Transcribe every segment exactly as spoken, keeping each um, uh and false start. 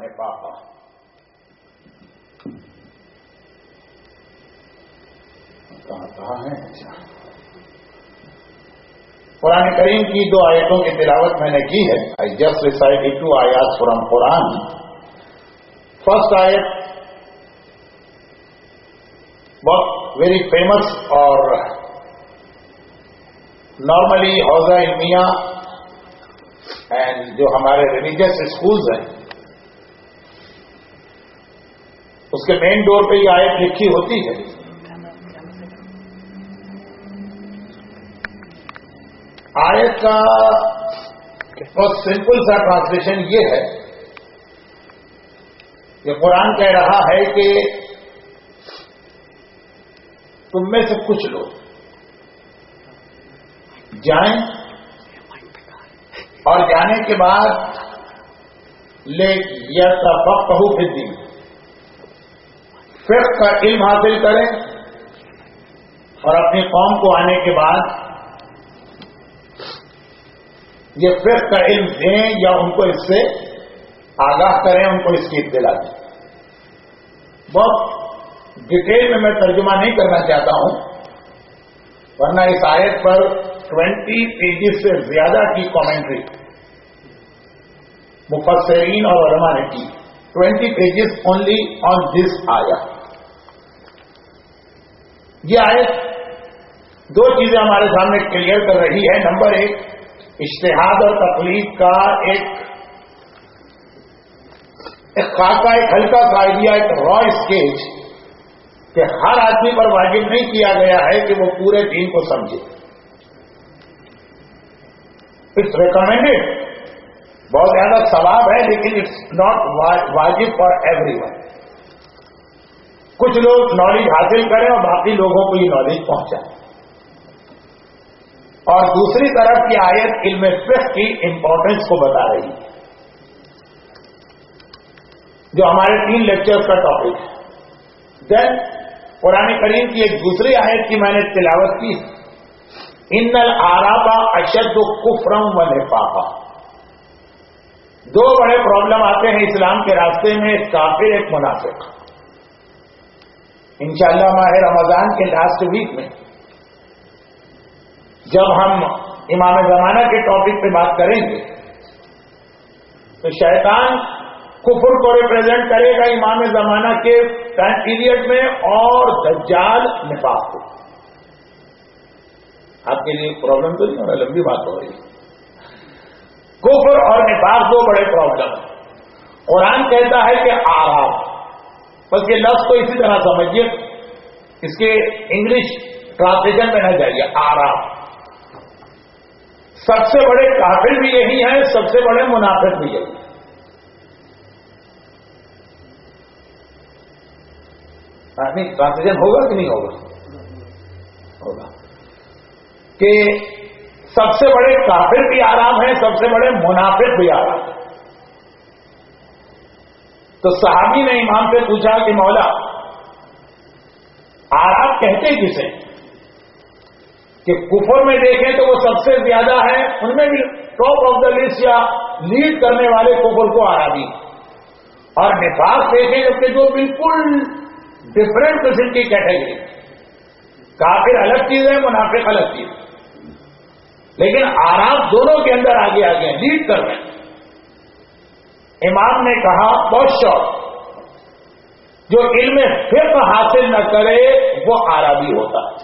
ونفاقا. کہاں کہاں ہے؟ قرآن کریم کی دو آیتوں کی تلاوت میں نے کی ہے. آئی جسٹ ریسائٹڈ ٹو آیات فرام قرآن. فرسٹ آیت بہت ویری فیمس اور نارملی حوضہ علمیہ اینڈ جو ہمارے ریلیجیس اسکولز ہیں اس کے مین ڈور پہ یہ آیت لکھی ہوتی ہے. آیت کا بہت سمپل سا ٹرانسلیشن یہ ہے کہ قرآن کہہ رہا ہے کہ تم میں سے کچھ لوگ جائیں اور جانے کے بعد لے یتفقہوا فی الدین، فقہ کا علم حاصل کریں اور اپنی قوم کو آنے کے بعد یہ فقہ کا علم دیں یا ان کو اس سے آگاہ کریں، ان کو اس کی اطلاع دیں. بہت ڈیٹیل میں میں ترجمہ نہیں کرنا چاہتا ہوں ورنہ اس آیت پر ٹوینٹی پیجز سے زیادہ کی کامنٹری مفسرین اور علماء نے کی. Twenty pages only on this آیا. یہ آیت دو چیزیں ہمارے سامنے کلیئر کر رہی ہے. نمبر ایک، اجتہاد اور تقلید کا ایک ایک خاکہ، ایک ہلکا سا آئیڈیا، ایک را اسکیچ کہ ہر آدمی پر واجب نہیں کیا گیا ہے کہ وہ پورے دین کو سمجھے. اٹس ریکمینڈیڈ، بہت زیادہ ثواب ہے لیکن اٹس ناٹ واجب فار ایوری ون. کچھ لوگ نالج حاصل کریں اور باقی لوگوں کو یہ نالج پہنچائیں. اور دوسری طرف کی آیت علم فقہ کی امپورٹنس کو بتا رہی ہے جو ہمارے تین لیکچرز کا ٹاپک ہے. دین قرآن کریم کی ایک دوسری آیت کی میں نے تلاوت کی، ان الاعراب اشد کفرا ونفاقا. دو بڑے پرابلم آتے ہیں اسلام کے راستے میں، ایک کافر ایک منافق. انشاءاللہ ماہ رمضان کے لاسٹ ویک میں جب ہم امام زمانہ کے ٹاپک پہ بات کریں گے تو شیطان کفر کو ریپرزینٹ کرے گا امام زمانہ کے ٹائم پیریڈ میں اور دجال نفاق کو. آپ کے لیے پرابلم تو نہیں ہو رہا، لمبی بات ہو رہی ہے. کفر اور نفاق دو بڑے پرابلم. قرآن کہتا ہے کہ آراب، بس یہ لفظ کو اسی طرح سمجھیے، اس کے انگلش ٹرانسلیشن میں نہ جائیے. آراب سب سے بڑے کافر بھی یہی ہیں، سب سے بڑے منافق بھی یہی ہیں. نہیں ٹرانسلیشن ہوگا کہ نہیں ہوگا؟ ہوگا کہ سب سے بڑے کافر بھی آرام ہیں، سب سے بڑے منافق بھی آرام ہیں. تو صحابی نے امام سے پوچھا کہ مولا آرام کہتے کسے؟ کہ کفر میں دیکھیں تو وہ سب سے زیادہ ہے، ان میں بھی ٹاپ آف دا لسٹ یا لیڈ کرنے والے کفر کو آرابی. اور نفاق دیکھیں جبکہ جو بالکل ڈفرینٹ قسم کی کیٹیگری، کافر الگ چیز ہے، منافق الگ چیز ہے، لیکن آرام دونوں کے اندر آگے آگے ہیں، لیڈ کر رہے ہیں. امام نے کہا بہت شوق، جو علم فقہ حاصل نہ کرے وہ عربی ہوتا ہے.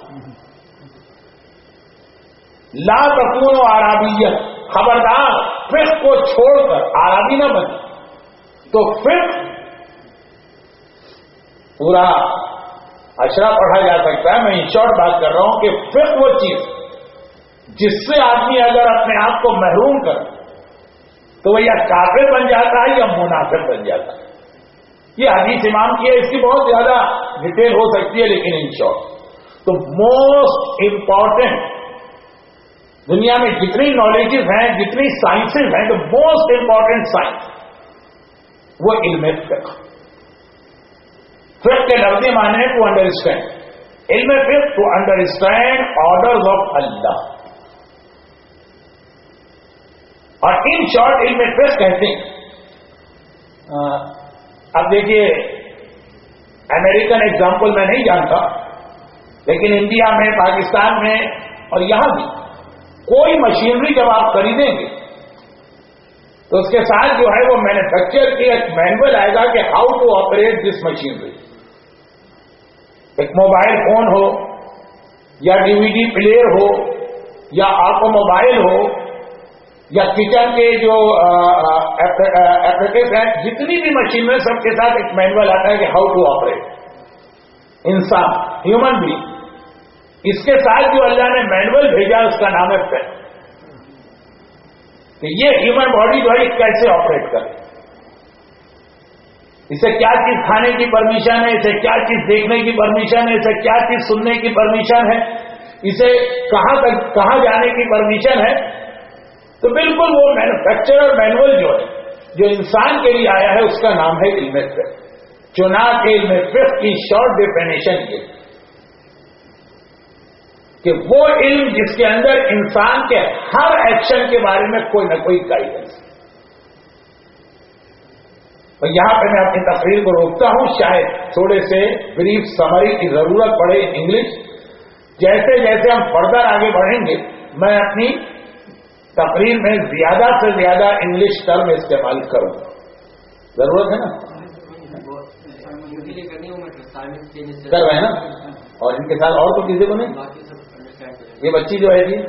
لا تکونوا عربیت، خبردار فقہ کو چھوڑ کر عربی نہ بنے. تو فقہ پورا اشرا پڑھا جا سکتا ہے. میں ان شارٹ بات کر رہا ہوں کہ فقہ وہ چیز جس سے آدمی اگر اپنے آپ کو محروم کر تو وہ یا کافر بن جاتا ہے یا منافق بن جاتا ہے. یہ حدیث امام کی ہے، اس کی بہت زیادہ ڈیٹیل ہو سکتی ہے لیکن ان شارٹ تو موسٹ امپورٹنٹ دنیا میں جتنی نالجز ہیں، جتنی سائنسز ہیں، تو موسٹ امپورٹنٹ سائنس وہ علم فقہ. فقہ کے لفظی معنی ہے ٹو انڈرسٹینڈ. علم فقہ ٹو انڈرسٹینڈ آرڈرز آف اللہ. اور ان شارٹ علم فقہ کہتے ہیں اب دیکھیے امریکن ایگزامپل میں نہیں جانتا، لیکن انڈیا میں، پاکستان میں اور یہاں بھی کوئی مشینری جب آپ خریدیں گے تو اس کے ساتھ جو ہے وہ مینوفیکچر کی ایک مینول آئے گا کہ how to operate this machinery. ایک موبائل فون ہو یا ڈی وی ڈی پلیئر ہو یا آٹو موبائل ہو یا کچن کے جو ایپریٹس ہیں، جتنی بھی مشین میں سب کے ساتھ ایک مینول آتا ہے کہ ہاؤ ٹو آپریٹ. انسان، ہیومن بینگ، اس کے ساتھ جو اللہ نے مینول بھیجا اس کا نام ہے پین، کہ یہ ہیومن باڈی جو ہے کیسے آپریٹ کرے، اسے کیا چیز کھانے کی پرمیشن ہے، اسے کیا چیز دیکھنے کی پرمیشن ہے، اسے کیا چیز سننے کی پرمیشن ہے، اسے کہاں تک کہاں جانے کی پرمیشن ہے. تو بالکل وہ مینوفیکچرر مینول جو ہے جو انسان کے لیے آیا ہے اس کا نام ہے علم فقہ. چنانچہ کے علم فقہ کی شارٹ ڈیفینیشن یہ کہ وہ علم جس کے اندر انسان کے ہر ایکشن کے بارے میں کوئی نہ کوئی گائیڈنس. اور یہاں پہ میں اپنی تقریر کو روکتا ہوں، شاید تھوڑے سے بریف سمری کی ضرورت پڑے انگلش. جیسے جیسے ہم فردر آگے بڑھیں گے میں اپنی تقریر میں زیادہ سے زیادہ انگلش ٹرم استعمال کروں. ضرورت ہے نا؟ کر رہے ہیں نا؟ اور ان کے ساتھ اور تو کسی کو نہیں. یہ بچی جو ہے جی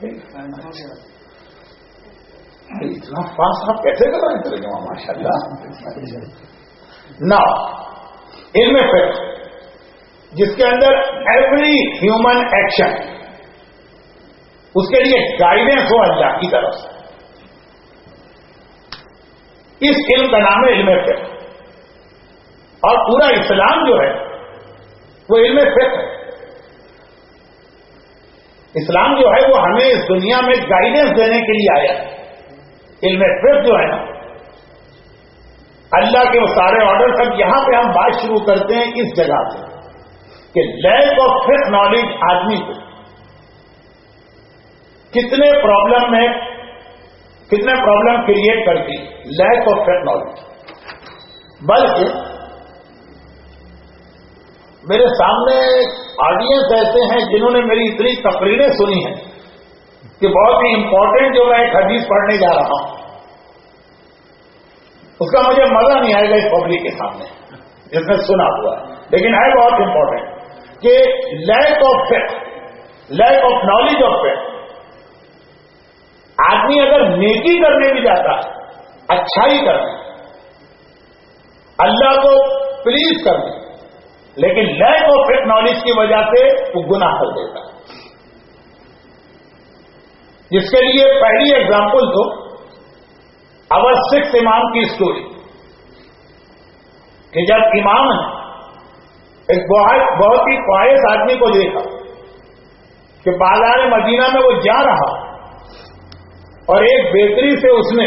اتنا فاسٹ آپ کیسے کر رہے ہیں ترجمہ، ماشاء اللہ. نا علم فقہ جس کے اندر ایوری ہیومن ایکشن اس کے لیے گائیڈنس ہو اللہ کی طرف سے، اس علم کا نام ہے علم فقہ. اور پورا اسلام جو ہے وہ علم فقہ ہے. اسلام جو ہے وہ ہمیں اس دنیا میں گائیڈنس دینے کے لیے آیا ہے. علم فقہ جو ہے نا اللہ کے وہ سارے آرڈر. اب یہاں پہ ہم بات شروع کرتے ہیں اس جگہ سے کہ لیک آف فقہ نالج آدمی کو کتنے پرابلم میں کتنے پرابلم کریٹ کرتی، لیک آف فقہ نالج. بلکہ میرے سامنے آڈینس ایسے ہیں جنہوں نے میری اتنی تقریریں سنی ہیں کہ بہت ہی امپورٹنٹ جو میں ایک حدیث پڑھنے جا رہا ہوں اس کا مجھے مزہ نہیں آئے گا اس پبلک کے سامنے جس نے سنا ہوا ہے، لیکن ہے بہت امپورٹنٹ کہ لیک آف فقہ، لیک آف نالج آف فقہ. آدمی اگر نیکی کرنے بھی جاتا ہے، اچھائی کرنے، اللہ کو پلیز کرنے، لیکن لیک آف فقہ نالج کی وجہ سے وہ گناہ کر دیتا ہے. جس کے لیے پہلی ایگزامپل تو اور سکس امام کی اسٹوری کہ جب امام نے ایک بہت ہی خواہش آدمی کو دیکھا کہ بازار مدینہ میں وہ جا رہا اور ایک بیکری سے اس نے